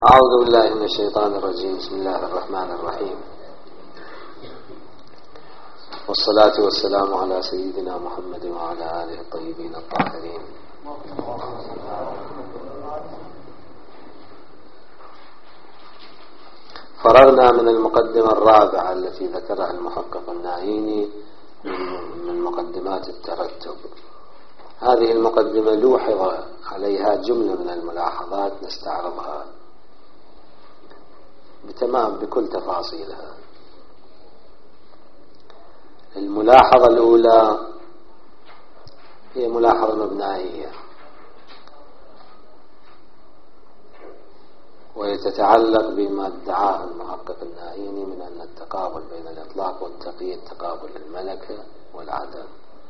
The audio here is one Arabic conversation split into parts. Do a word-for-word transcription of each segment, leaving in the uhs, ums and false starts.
أعوذ بالله من الشيطان الرجيم. بسم الله الرحمن الرحيم، والصلاة والسلام على سيدنا محمد وعلى آله الطيبين الطاهرين. فرغنا من المقدمة الرابعة التي ذكرها المحقق النايني من مقدمات الترتب. هذه المقدمة لوحظ عليها جملة من الملاحظات نستعرضها بتمام بكل تفاصيلها. الملاحظة الأولى هي ملاحظة مبنائية، وهي تتعلق بما ادعاه المحقق النايني من أن التقابل بين الإطلاق والتقييد تقابل الملكة والعدم.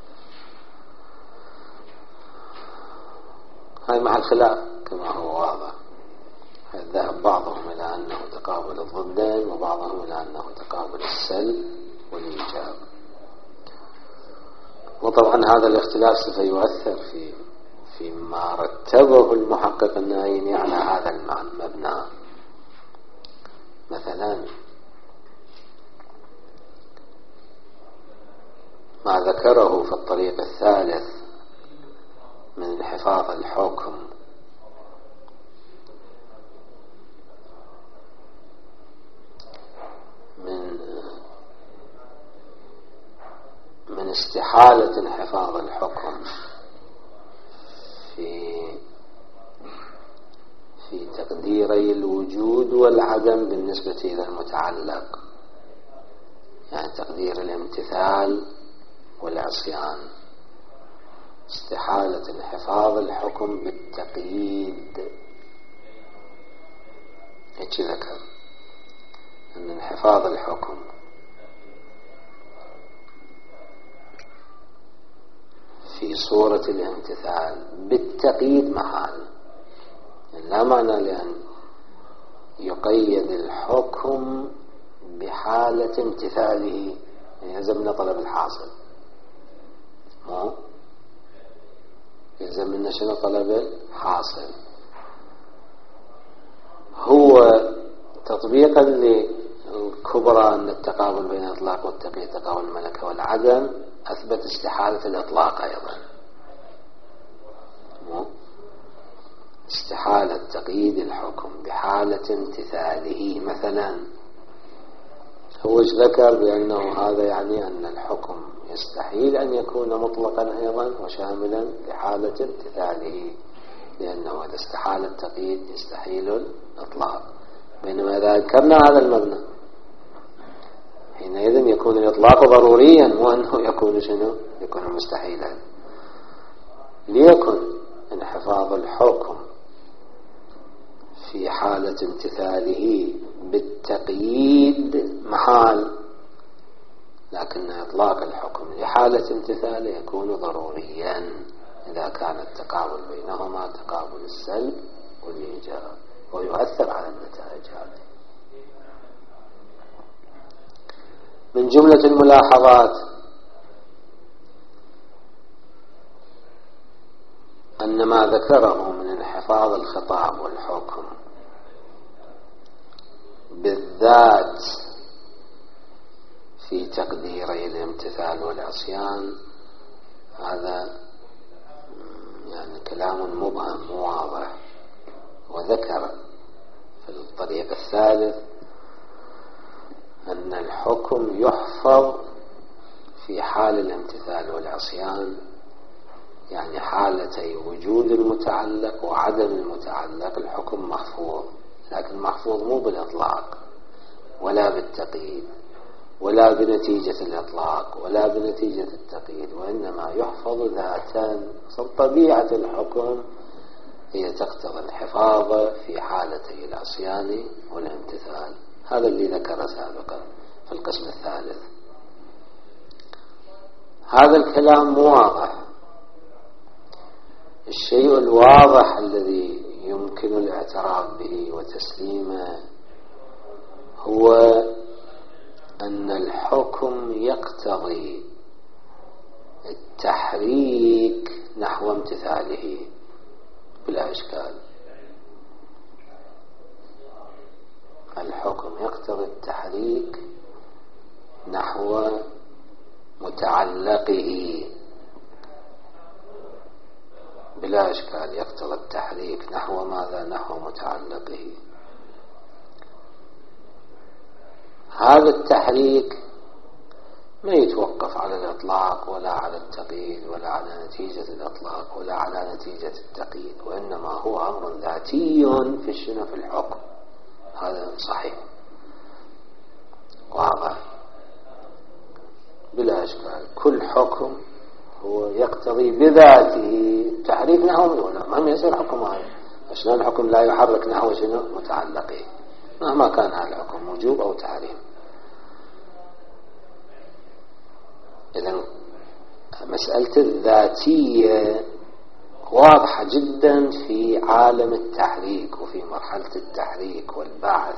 هاي محل خلاف كما هو واضح. ذهب بعضهم إلى أنه تقابل الضدين، وبعضهم إلى أنه تقابل السلب والإيجاب. وطبعا هذا الاختلاف سوف يؤثر في فيما رتبه المحقق النايني على هذا المبنى. مثلا ما ذكره في الطريق الثالث من انحفاظ الحكم من من استحالة انحفاظ الحكم في في تقديري الوجود والعدم بالنسبة إلى المتعلق، يعني تقدير الامتثال والعصيان. استحالة انحفاظ الحكم بالتقييد، هيك ذكر أن انحفاظ الحكم في صورة الامتثال بالتقييد محال، يعني لا معنى لأن يقيد الحكم بحالة امتثاله، يعني يلزمنا طلب الحاصل، مو يلزمنا شنو؟ طلب الحاصل. هو تطبيقا للكبرى أن التقابل بين الإطلاق والتقييد تقابل الملكة والعدم أثبت استحالة الإطلاق أيضا، استحالة تقييد الحكم بحالة امتثاله. مثلا هو ايش ذكر؟ بأنه هذا يعني أن الحكم يستحيل أن يكون مطلقا أيضا وشاملا لحالة امتثاله، لأنه إذا استحال التقييد يستحيل الإطلاق. بينما إذا ذكرنا هذا المبنى حينئذ يكون الإطلاق ضروريا، وأنه يكون شنو؟ يكون مستحيلا. ليكن انحفاظ الحكم في حالة امتثاله بالتقييد محال، لكن إطلاق الحكم لحالة امتثاله يكون ضروريا إذا كان التقابل بينهما تقابل السلب والإيجاب، ويؤثر على النتائج هذه. من جملة الملاحظات أن ما ذكره من انحفاظ الخطاب والحكم بالذات في تقديري الامتثال والعصيان هذا يعني كلام مبهم واضح. وذكر في الطريق الثالث أن الحكم يحفظ في حال الامتثال والعصيان، يعني حالتي وجود المتعلق وعدم المتعلق الحكم محفوظ، لكن محفوظ مو بالإطلاق ولا بالتقييد ولا بنتيجة الإطلاق ولا بنتيجة التقييد، وإنما يحفظ ذاتا. طبيعة الحكم هي تقتضي الحفاظ في حالتي العصيان والامتثال. هذا اللي ذكر سابقا في القسم الثالث. هذا الكلام واضح. الشيء الواضح الذي يمكن الاعتراف به وتسليمه هو أن الحكم يقتضي التحريك نحو امتثاله بلا إشكال. الحكم يقتضي التحريك نحو متعلقه بلا إشكال، يقتضي التحريك نحو ماذا؟ نحو متعلقه. هذا التحريك ما يتوقف على الإطلاق ولا على التقييد ولا على نتيجة الإطلاق ولا على نتيجة التقييد، وإنما هو أمر ذاتي في الشنو؟ في الحكم. هذا صحيح واضح بلا إشكال. كل حكم هو يقتضي بذاته تحريك نحو، ما يصير حكم هذا. شلون الحكم لا يحرك نحو شنو؟ متعلقه، مهما كان هذا الحكم وجوب أو تحريم. إذن مسألة الذاتية واضحة جدا في عالم التحريك وفي مرحلة التحريك والبعث.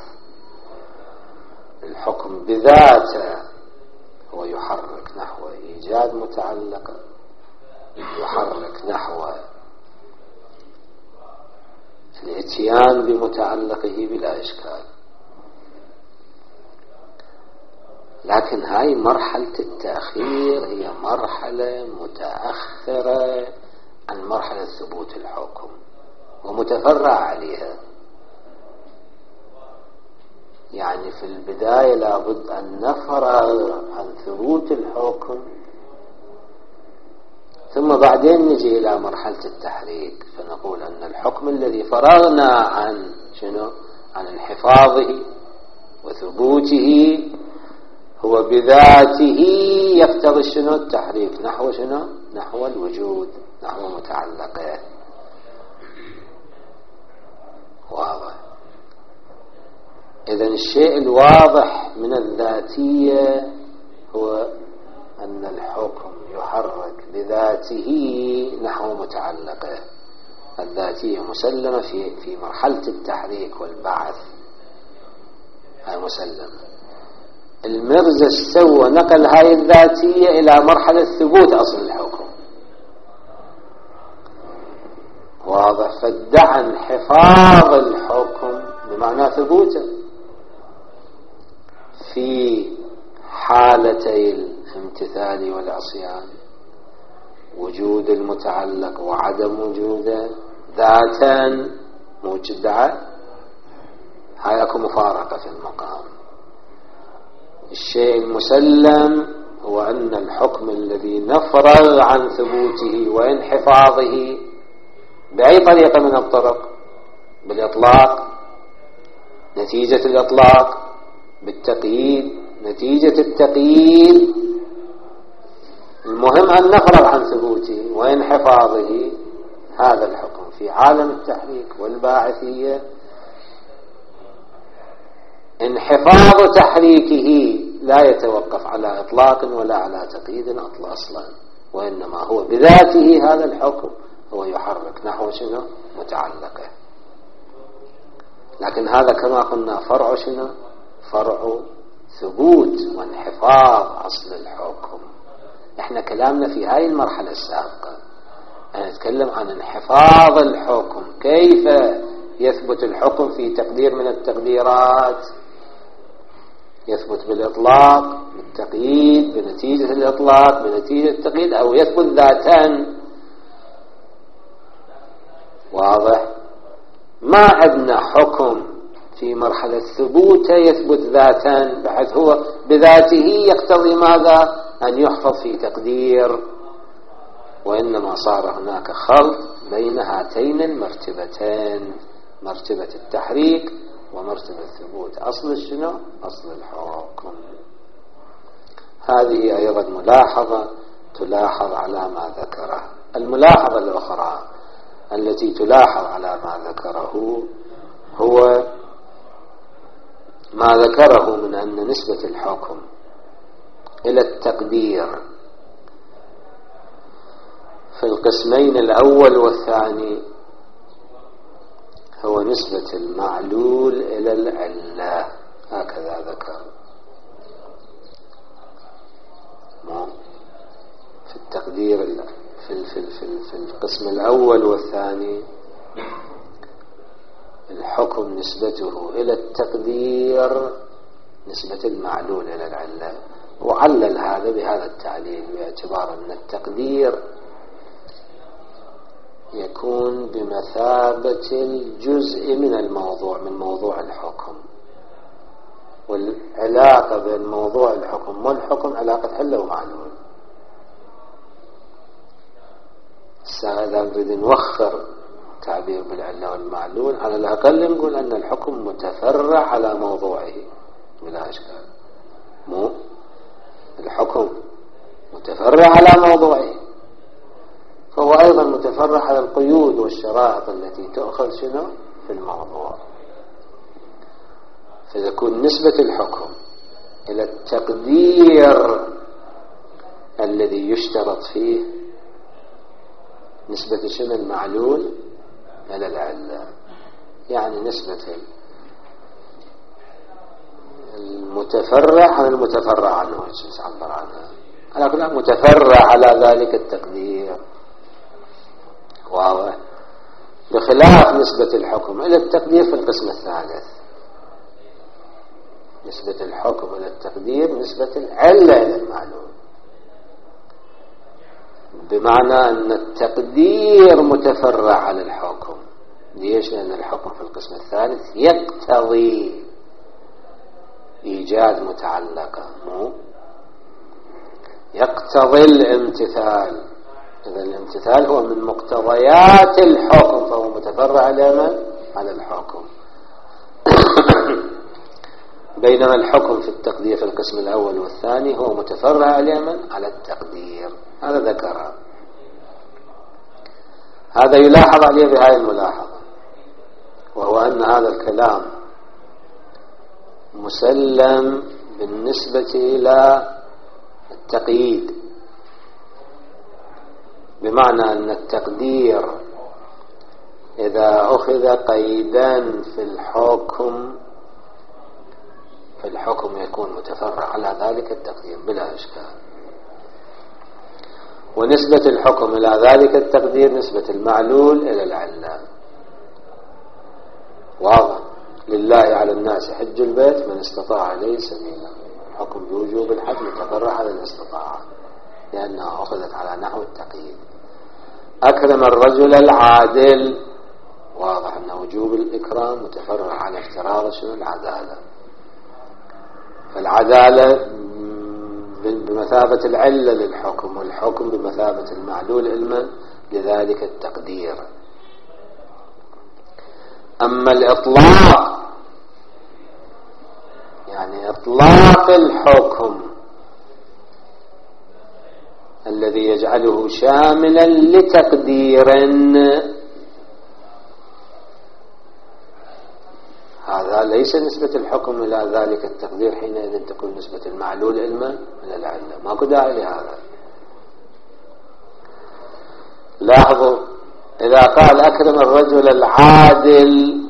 الحكم بذاته هو يحرك نحو إيجاد متعلق، يحرك نحو الاتيان بمتعلقه بلا إشكال. لكن هاي مرحلة التأخير هي مرحلة متأخرة عن مرحلة ثبوت الحكم ومتفرع عليها. يعني في البداية لابد أن نفرغ عن ثبوت الحكم، ثم بعدين نجي إلى مرحلة التحريك فنقول أن الحكم الذي فرغنا عن شنو؟ عن انحفاظه وثبوته هو بذاته يقتضي شنو؟ التحريك نحو شنو؟ نحو الوجود، نحو متعلقه. واضح؟ إذن الشيء الواضح من الذاتية هو أن الحكم يحرك بذاته نحو متعلقه. الذاتية مسلمة في في مرحلة التحريك والبعث، هاي مسلمة. المرزا سوى نقل هاي الذاتية إلى مرحلة ثبوت أصل الحكم. واضح؟ فادعى انحفاظ الحكم بمعنى ثبوته في حالتي الامتثال والعصيان، وجود المتعلق وعدم وجوده ذاتا موجودة. هاي اكو مفارقة في المقام. الشيء المسلم هو أن الحكم الذي نفرغ عن ثبوته وانحفاظه بأي طريقة من الطرق، بالإطلاق نتيجة الإطلاق، بالتقييد نتيجة التقييد، المهم أن نفرغ عن ثبوته وانحفاظه. هذا الحكم في عالم التحريك والباعثية انحفاظ تحريكه لا يتوقف على إطلاق ولا على تقييد أصلا، وإنما هو بذاته هذا الحكم هو يحرك نحو شنو؟ متعلقه. لكن هذا كما قلنا فرع شنو؟ فرع ثبوت وانحفاظ أصل الحكم. احنا كلامنا في هاي المرحلة السابقة أنا نتكلم عن انحفاظ الحكم، كيف يثبت الحكم في تقدير من التقديرات، يثبت بالإطلاق، بالتقييد، بنتيجة الإطلاق، بنتيجة التقييد، أو يثبت ذاتا. واضح؟ ما عندنا حكم في مرحلة ثبوت يثبت ذاتا بحيث هو بذاته يقتضي ماذا؟ أن يحفظ في تقدير، وإنما صار هناك خلط بين هاتين المرتبتين، مرتبة التحريك ومرتبة الثبوت. أصل شنو؟ أصل الحكم. هذه أيضا ملاحظة تلاحظ على ما ذكره. الملاحظة الأخرى التي تلاحظ على ما ذكره هو ما ذكره من أن نسبة الحكم إلى التقدير في القسمين الأول والثاني هو نسبة المعلول إلى العلة، هكذا ذكر. في التقدير في في في في القسم الأول والثاني الحكم نسبته إلى إلى التقدير نسبة المعلول إلى العلة. وعلل هذا بهذا التعليل باعتبار أن التقدير يكون بمثابة الجزء من الموضوع من موضوع الحكم، والعلاقة بين موضوع الحكم والحكم علاقة علة ومعلول. إذا نريد نوخر تعبير بالعلة والمعلول على الأقل نقول أن الحكم متفرع على موضوعه بلا إشكال. مو الحكم متفرع على موضوعه، فهو أيضا متفرع على القيود والشرائط التي تؤخذ شنو في الموضوع. فتكون نسبة الحكم إلى التقدير الذي يشترط فيه نسبة شنو المعلول إلى العلة، يعني نسبة المتفرع على المتفرع عنه، ايش عبر عنها على كل متفرع على ذلك التقدير، واضح؟ بخلاف نسبة الحكم إلى التقدير في القسم الثالث. نسبة الحكم إلى التقدير نسبة العلة إلى المعلول، بمعنى أن التقدير متفرع على الحكم. ليش؟ لأن الحكم في القسم الثالث يقتضي إيجاد متعلقة، مو يقتضي الامتثال. إذا الامتثال هو من مقتضيات الحكم، فهو متفرع على من؟ على الحكم. بينما الحكم في التقدير في القسم الأول والثاني هو متفرع على من؟ على التقدير. هذا ذكره، هذا يلاحظ عليه بهذه الملاحظة، وهو أن هذا الكلام مسلم بالنسبة إلى التقييد، بمعنى أن التقدير إذا أخذ قيدا في الحكم في الحكم يكون متفرع على ذلك التقدير بلا إشكال. ونسبة الحكم إلى ذلك التقدير نسبة المعلول إلى العلة. واضح؟ لله على الناس حج البيت من استطاع إليه سبيلا. الحكم بوجوب الحج متفرع على الاستطاعة لأنها أخذت على نحو التقييد. أكرم الرجل العادل، واضح أن وجوب الإكرام متفرع على افتراض شنو العدالة. فالعدالة بمثابة العلة للحكم، والحكم بمثابة المعلول علما لذلك التقدير. أما الإطلاق يعني إطلاق الحكم الذي يجعله شاملا لتقدير، هذا ليس نسبة الحكم إلى ذلك التقدير، حينئذ تكون نسبة المعلول علما إلى العلة. ماكو داعي لهذا. لاحظوا إذا قال أكرم الرجل العادل،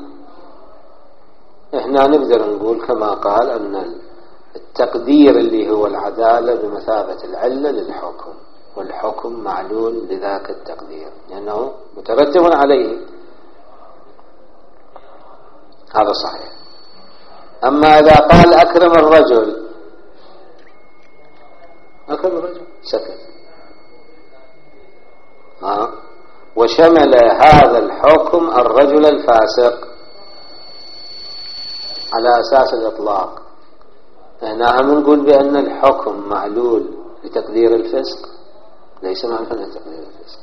إحنا نقدر نقول كما قال أن التقدير اللي هو العدالة بمثابة العلة للحكم، والحكم معلول لذاك التقدير لأنه مترتب عليه. هذا صحيح. أما إذا قال أكرم الرجل، أكرم الرجل سكت، ها، وشمل هذا الحكم الرجل الفاسق على أساس الإطلاق، هنا هم نقول بأن الحكم معلول لتقدير الفسق، ليس معلول لتقدير الفسق.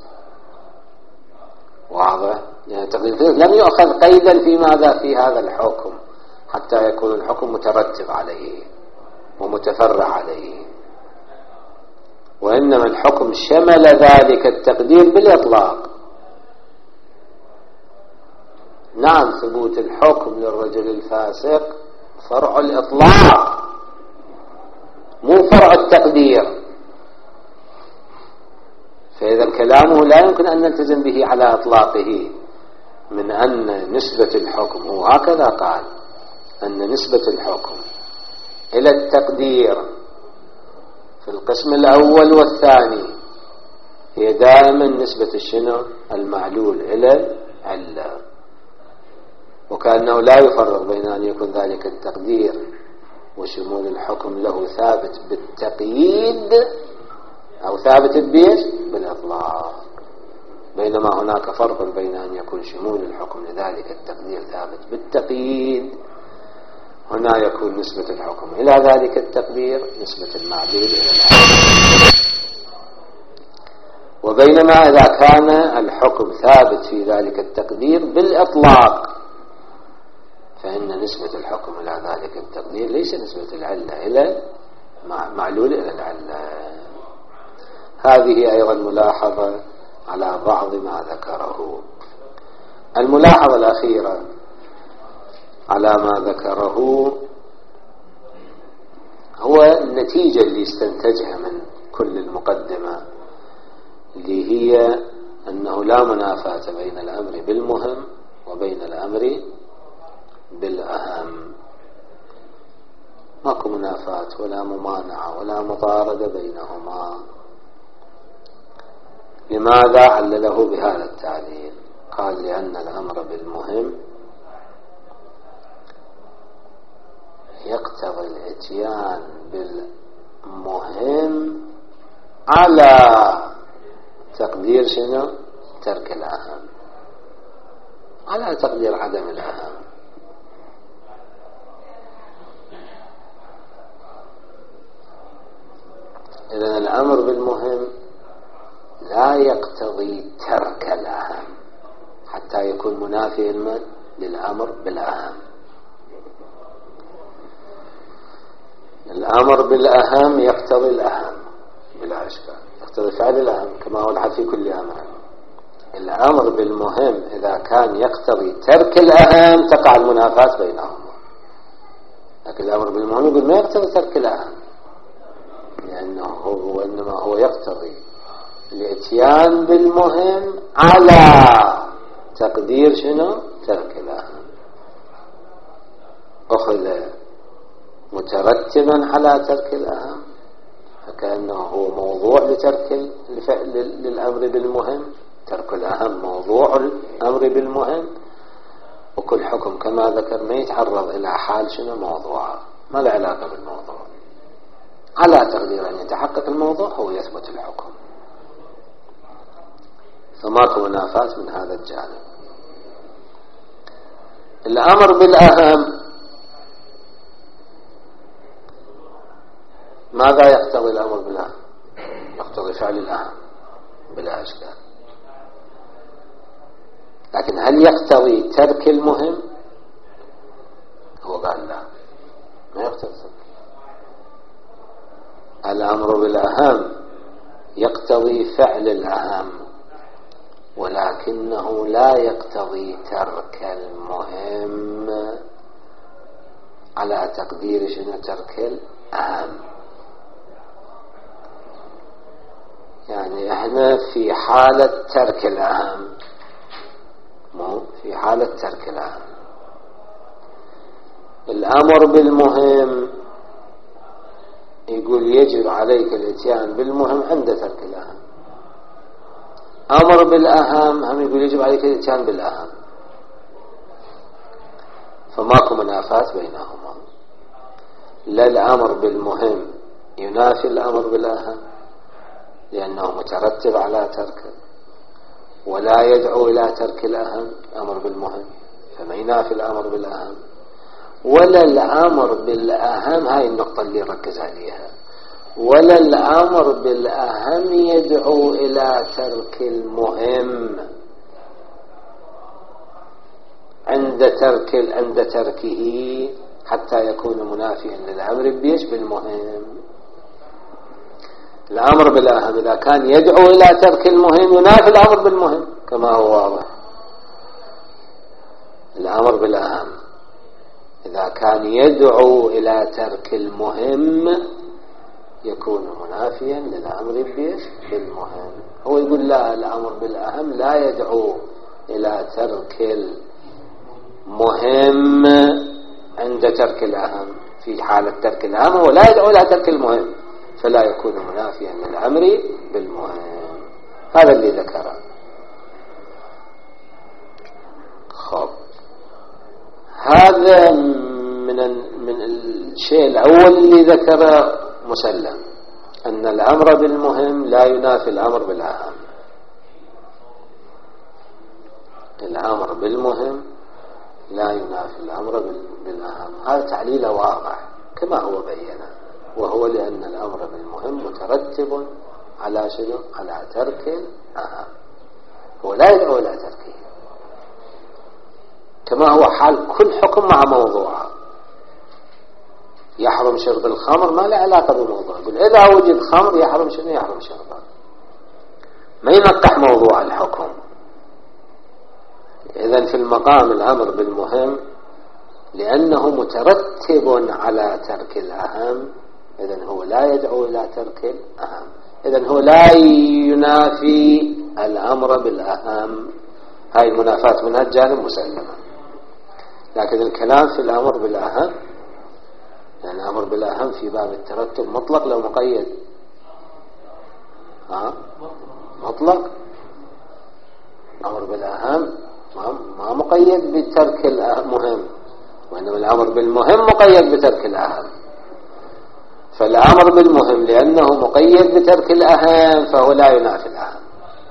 واضح؟ يعني تقدير الفسق لم يؤخذ قيدا في ماذا في هذا الحكم حتى يكون الحكم مترتب عليه ومتفرع عليه، وإنما الحكم شمل ذلك التقدير بالإطلاق. نعم، ثبوت الحكم للرجل الفاسق فرع الإطلاق مو فرع التقدير، فإذا كلامه لا يمكن أن نلتزم به على إطلاقه، من أن نسبة الحكم، هو هكذا قال أن نسبة الحكم إلى التقدير في القسم الأول والثاني هي دائما نسبة الشنو المعلول إلى العلة. وكأنه لا يفرق بين أن يكون ذلك التقدير وشمول الحكم له ثابت بالتقييد أو ثابت بيش بالإطلاق، بينما هناك فرق بين أن يكون شمول الحكم لذلك التقدير ثابت بالتقييد، هنا يكون نسبة الحكم إلى ذلك التقدير نسبة المعلول إلى العلة، وبينما إذا كان الحكم ثابت في ذلك التقدير بالإطلاق فإن نسبة الحكم إلى ذلك التقدير ليس نسبة العلة إلى معلول إلى العلة. هذه أيضا ملاحظة على بعض ما ذكره. الملاحظة الأخيرة على ما ذكره هو النتيجة اللي استنتجها من كل المقدمة، اللي هي أنه لا منافاة بين الأمر بالمهم وبين الأمر بالأهم، ماكو منافاة ولا ممانعة ولا مطاردة بينهما. لماذا علله بهذا التعليل؟ قال لأن الأمر بالمهم يقتضي الاتيان بالمهم على تقدير شنو؟ ترك الأهم، على تقدير عدم الأهم. إذن الأمر بالمهم لا يقتضي ترك الأهم حتى يكون منافيا للأمر بالأهم. الأمر بالأهم يقتضي الأهم بلا إشكال، يقتضي فعل الأهم كما هو الحال في كل أمر. الأمر بالمهم إذا كان يقتضي ترك الأهم تقع المنافاة بينهما، لكن الأمر بالمهم يقول ما يقتضي ترك الأهم، لأنه هو إنما هو يقتضي الاتيان بالمهم على تقدير شنو؟ ترك الأهم. أخذ مترتبا على ترك الأهم فكأنه هو موضوع لترك للأمر بالمهم، ترك الأهم موضوع الأمر بالمهم، وكل حكم كما ذكر ما يتعرض إلى حال شنو؟ موضوع، ما له علاقة بالموضوع. على تقدير أن يتحقق الموضوع هو يثبت الحكم، فماكو منافاة من هذا الجانب. الأمر بالأهم ماذا يقتضي الأمر بالأهم؟ يقتضي فعل الأهم بلا إشكال، لكن هل يقتضي ترك المهم؟ هو قال لا، ما يقتضي ترك. الأمر بالأهم يقتضي فعل الأهم ولكنه لا يقتضي ترك المهم على تقدير شنو؟ ترك الأهم. يعني احنا في حالة ترك الأهم، مو في حالة ترك الأهم. الأمر بالمهم يقول يجب عليك الاتيان بالمهم عند ترك الأهم، أمر بالأهم هم يقول يجب عليك الاتيان بالأهم، فماكو منافاة بينهما. لا الأمر بالمهم ينافي الأمر بالأهم لأنه مترتب على تركه، ولا يدعو إلى ترك الأهم أمر بالمهم فما ينافي الأمر بالأهم، ولا الأمر بالأهم، هاي النقطة اللي ركز عليها، ولا الأمر بالأهم يدعو إلى ترك المهم عند ترك عند تركه حتى يكون منافيا للأمر بيش بالمهم. الأمر بالأهم إذا كان يدعو إلى ترك المهم ينافي الأمر بالمهم كما هو واضح. الأمر بالأهم إذا كان يدعو إلى ترك المهم يكون منافيا للأمر بيش بالمهم. هو يقول لا، الأمر بالأهم لا يدعو إلى ترك المهم عند ترك الأهم، في حالة ترك الأهم هو لا يدعو إلى ترك المهم فلا يكون منافيا للأمر بالمهم. هذا اللي ذكره. خب هذا من من الشيء الأول اللي ذكره مسلم، أن الأمر بالمهم لا ينافي الأمر بالأهم. الأمر بالمهم لا ينافي الأمر بالأهم، هذا تعليله واضح كما هو بينه، وهو لأن الأمر بالمهم مترتب على شنو؟ على ترك الأهم، هو لا يدعو إلى تركه، كما هو حال كل حكم مع موضوعه. يحرم شرب الخمر ما له علاقة بالموضوع، يقول إذا وجد خمر يحرم شنو؟ يحرم شربه، ما ينقح موضوع الحكم. إذن في المقام الأمر بالمهم لأنه مترتب على ترك الأهم، إذن هو لا يدعو إلى ترك الأهم، إذن هو لا ينافي الأمر بالأهم. هاي المنافاة منها الجانب مسلمة، لكن الكلام في الأمر بالأهم يعني الأمر بالأهم في باب الترتب مطلق لو مقيد؟ ها؟ مطلق. الأمر بالأهم ما مقيد بترك المهم، وإنما الأمر بالمهم مقيد بترك الأهم. فالأمر بالمهم لأنه مقيد بترك الأهم فهو لا ينافي الأهم،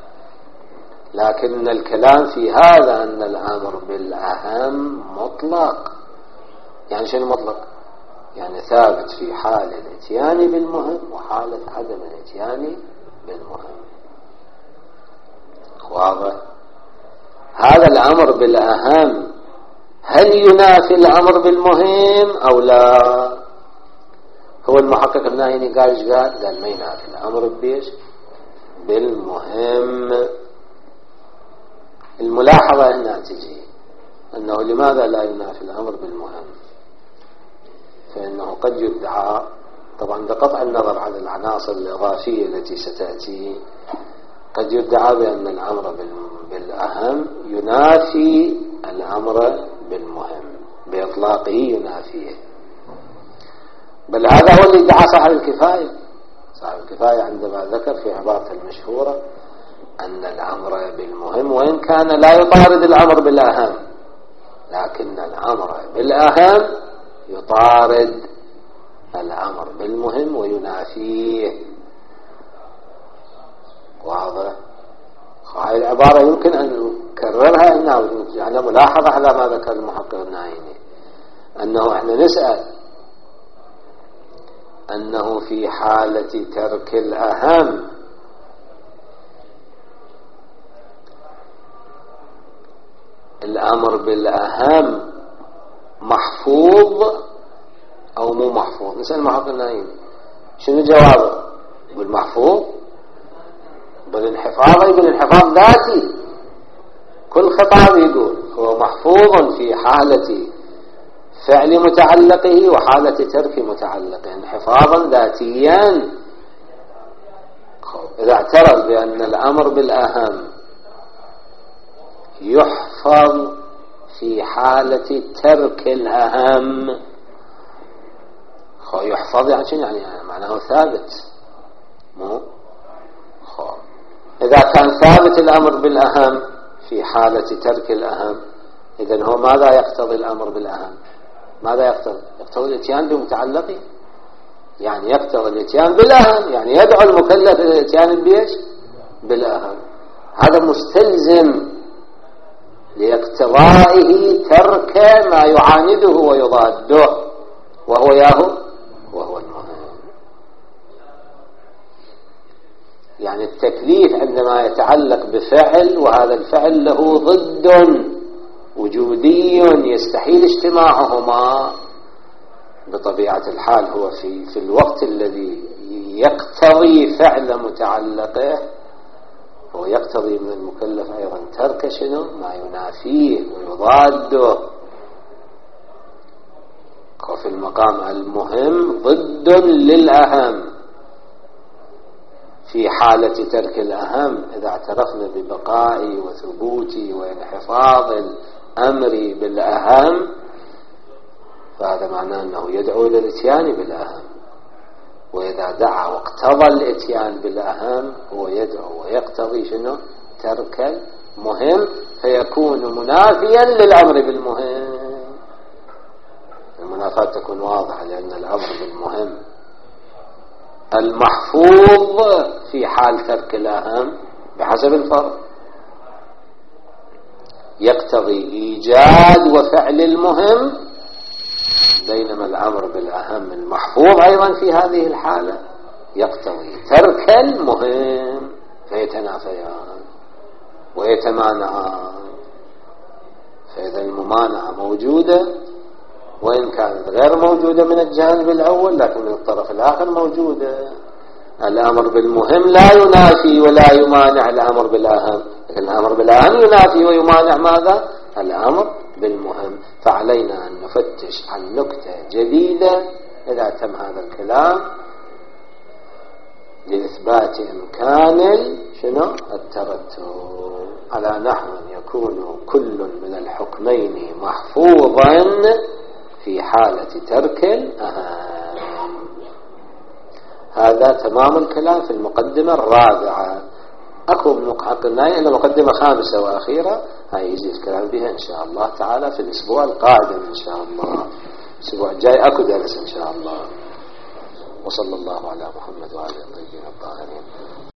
لكن الكلام في هذا أن الأمر بالأهم مطلق. يعني شنو مطلق؟ يعني ثابت في حال الاتيان بالمهم وحالة عدم الاتيان بالمهم. واضح؟ هذا الأمر بالأهم هل ينافي الأمر بالمهم أو لا؟ هو المحقق الناهيني قال ايش قال؟ قال ما ينافي الأمر بيش بالمهم. الملاحظة هنا تجي أنه لماذا لا ينافي الأمر بالمهم؟ فإنه قد يدعى، طبعا بقطع النظر عن العناصر الإضافية التي ستأتي، قد يدعى بأن الأمر بالأهم ينافي الأمر بالمهم، بإطلاقه ينافيه. بل هذا هو اللي ادعى صاحب الكفاية. صاحب الكفاية عندما ذكر في عبارته المشهورة أن الأمر بالمهم وإن كان لا يطارد الأمر بالأهم، لكن الأمر بالأهم يطارد الأمر بالمهم وينافيه. واضح؟ هذه العبارة يمكن أن نكررها هنا يعني ملاحظة على ما ذكر المحقق الناهيني، أنه احنا نسأل أنه في حالة ترك الأهم الأمر بالأهم محفوظ أو مو محفوظ؟ نسأل المحقق الناهيني شنو جوابه؟ يقول محفوظ. بالانحفاظ يقول انحفاظ ذاتي، كل خطاب يقول هو محفوظ في حالة فعل متعلقه وحالة ترك متعلقه انحفاظا ذاتيا. إذا اعترف بأن الأمر بالأهم يحفظ في حالة ترك الأهم، يحفظ يعني شنو؟ يعني معناه ثابت. مو إذا كان ثابت الأمر بالأهم في حالة ترك الأهم، إذن هو ماذا يقتضي الأمر بالأهم؟ ماذا يقتضي؟ يقتضي الاتيان بمتعلقه، يعني يقتضي الاتيان بالأهم، يعني يدعو المكلف إلى الاتيان بيش بالأهم. هذا مستلزم لاقتضائه ترك ما يعانده ويضاده، وهو ياهو وهو المهم. يعني التكليف عندما يتعلق بفعل وهذا الفعل له ضد وجودي يستحيل اجتماعهما، بطبيعة الحال هو في في الوقت الذي يقتضي فعل متعلقه هو يقتضي من المكلف أيضا ترك شنو؟ ما ينافيه ويضاده. وفي المقام المهم ضد للأهم في حالة ترك الأهم. إذا اعترفنا ببقاء وثبوت وانحفاظ الأمر بالأهم فهذا معناه أنه يدعو إلى الاتيان بالأهم، وإذا دعا واقتضى الاتيان بالأهم هو يدعو ويقتضي شنو؟ ترك المهم، فيكون منافيا للأمر بالمهم. الخلافات تكون واضحة، لأن الأمر بالمهم المحفوظ في حال ترك الأهم بحسب الفرض يقتضي إيجاد وفعل المهم، بينما الأمر بالأهم المحفوظ أيضا في هذه الحالة يقتضي ترك المهم، فيتنافيان ويتمانعان. فإذا الممانعة موجودة وإن كانت غير موجودة من الجانب الأول، لكن من الطرف الآخر موجودة. الأمر بالمهم لا ينافي ولا يمانع الأمر بالأهم، لكن الأمر بالأهم ينافي ويمانع ماذا؟ الأمر بالمهم. فعلينا أن نفتش عن نكتة جديدة إذا تم هذا الكلام لإثبات إمكان شنو؟ الترتب على نحو يكون كل من الحكمين محفوظا في حالة ترك الأهم. هذا تمام الكلام في المقدمة الرابعة. أكو قلنا إلى مقدمة خامسة وأخيرة، هاي يجي الكلام بها إن شاء الله تعالى في الأسبوع القادم إن شاء الله. الأسبوع الجاي أكو درس إن شاء الله. وصلى الله على محمد وعلى آله الطاهرين.